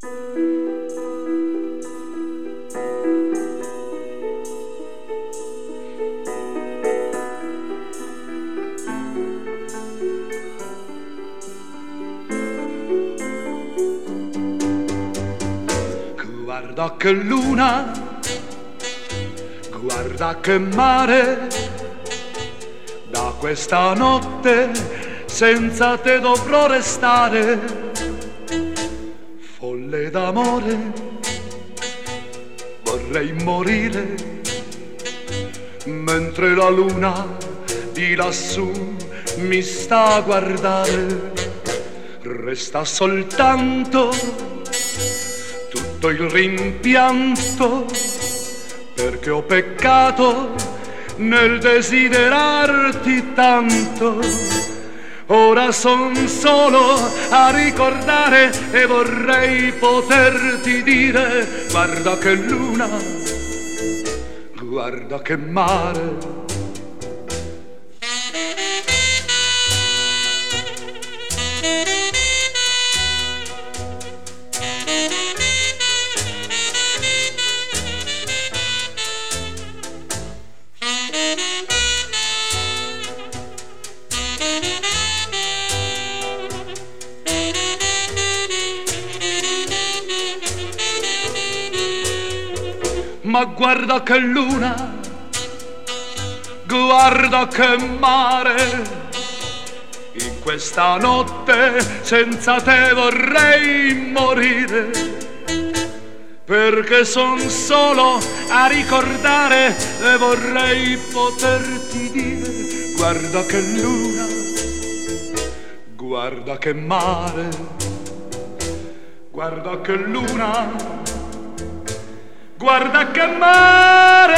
Guarda che luna, guarda che mare, da questa notte senza te dovrò restare. Folle d'amore, vorrei morire, mentre la luna di lassù mi sta a guardare. Resta soltanto tutto il rimpianto, perché ho peccato nel desiderarti tanto. Ora son solo a ricordare e vorrei poterti dire: guarda che luna, guarda che mare. Ma guarda che luna, guarda che mare, in questa notte senza te vorrei morire, perché son solo a ricordare e vorrei poterti dire: guarda che luna, guarda che mare, guarda che luna, guarda che mare.